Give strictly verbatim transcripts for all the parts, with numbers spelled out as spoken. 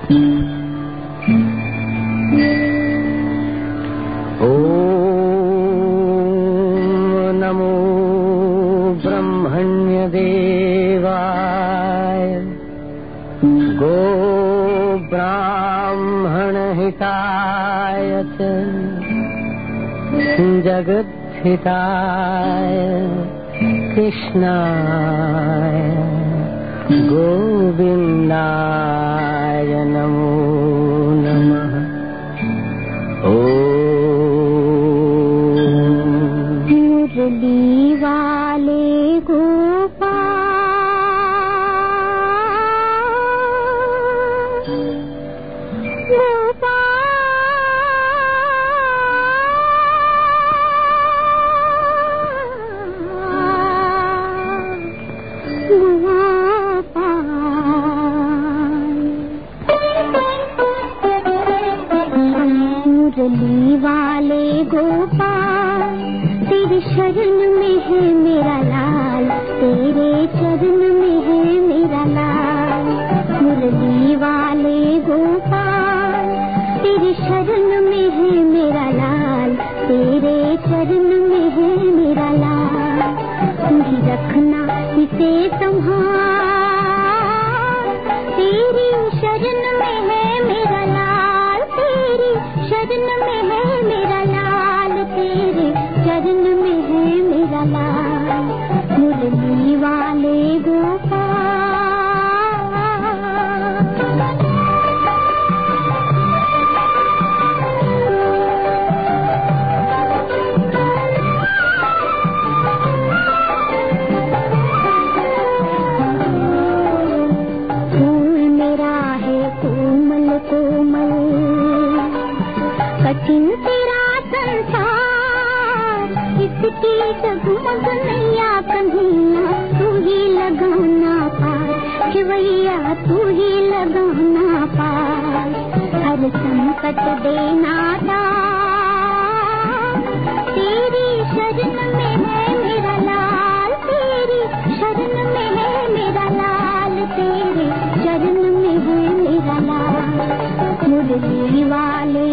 जगद्धिताय कृष्णाय गोविन्दाय नमो नमः। ओम मुरली वाले गोपाल, तेरे शरण में है मेरा लाल, तेरे चरण में है मेरा लाल। मुरली वाले गोपाल, तेरे शरण में है मेरा लाल, तेरे चरण में है मेरा लाल। तू ही रखना इसे संभाल, तेरी शरण में है मेरा लाल, तेरी शरण में है मेरा लाल, तेरे चरण में है मेरा लाल। मुरली वाले फूल मेरा है कोमल कोमल, कठिन तेरा संसार, इसकी जगमग नैया कन्हैया तू ही लगाना पार, शिवैया तू ही लगाना पार। हर संकट देना तार, तेरी शरण में है मेरा लाल, तेरी शरण में है मेरा लाल, तेरे चरण में है मेरा लाल। मुरली वाले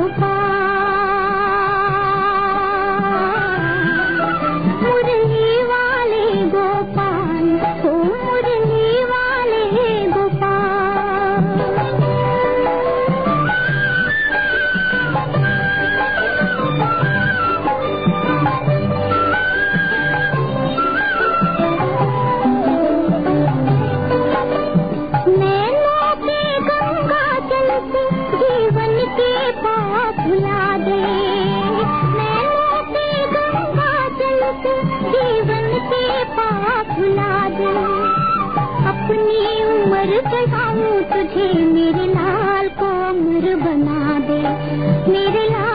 गोपाल, मुरली वाले गोपाल, ओ मुरली वाले गोपाल। नैनों के गंगा जल से जीवन के पाप भुला दे, नैनों के गंगा जल से जीवन के पाप भुला दे। अपनी उम्र चढ़ाऊं तुझे मेरे लाल को अमर बना दे, मेरे लाल